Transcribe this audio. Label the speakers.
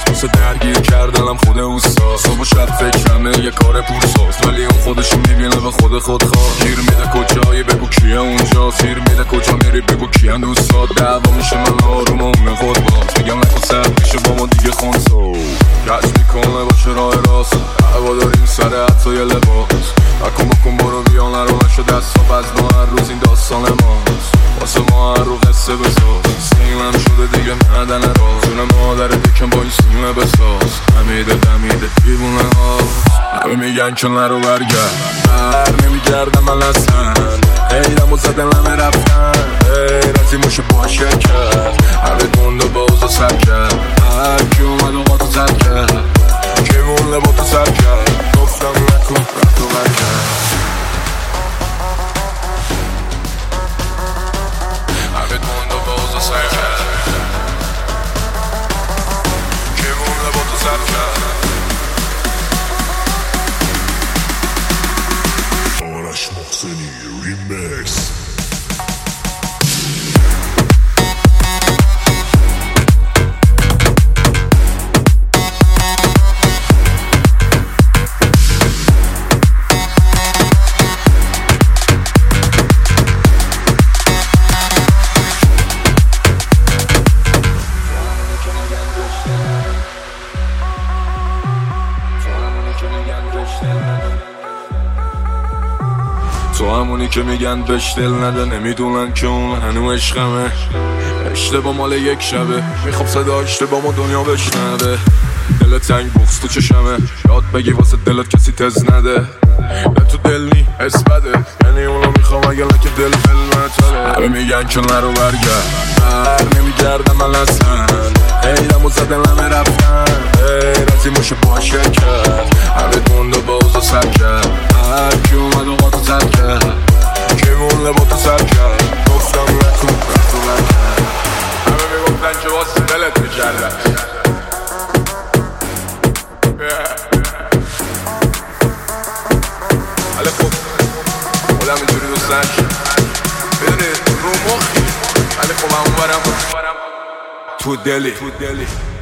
Speaker 1: واسه درگیر کردنم خود اوستا. صبح و شب فکرمه یه کار پورساز، ولی اون خودشو میبینه به خود خواه. گیر میده کجایی بگو کیه اونجا، سیر میده کجا میری بگو کیه دوستا. دعوا میشه من آروم و اون خود باز، میگم نکن سر میشه با ما دیگه خونسو. کش میکنه باشه راه راست، هوا داریم سر حتی یه لباس. بکن برو بیا نرو نشو دست ها بز ما، هر روز این داستان ماست. واسه ما هر رو قصه بساز، سیمم شده دیگه ندن راز. جون مادر دکم با این سیمه بساز، دمیده دیوونه هاست. همه میگن که نرو برگرد، بر نمیگردم من اصلا. ایرم و زدن همه رفتن، ایرازی موشه باشه کرد. همه گنده با اوزا سر کرد، هر کی اومد و قاتو زد کرد. کی مونه با تو سر کرد، گفتم نکن رفتو برگرد. همه گنده با اوزا سر کرد، کی مونه با تو سر کرد. آرش محسنی ریمیکس. تو همونی که میگن بهش دل نده، نمیدونن که اون هنو عشقمه. اشتباه مال یک شبه، میخوام صدا اشتباه ما دنیا بشنوه. دل تنگ بغض تو چشمه، یاد بگی واسه دلت کسی تز نده. به تو دل نی حس بده، یعنی اونو میخوام اگه لکه دل فلمتره. همه میگن که نرو برگرد، بر نمیگردم من اصلا. ایرم و زدن همه رفتن، ایرازی موشه باشه کرد. همه گنده با اوزا سر کرد، هر کی اومد و قاتو زد کرد. کی مونه با تو سر کرد، گفتم نکن رفتو برگرد. همه میگفتن که واسه دلت میکردن، ولی خب خودم اینجوری دوست نشد. میدونی رو مخی، ولی خب همون برم تو دلی.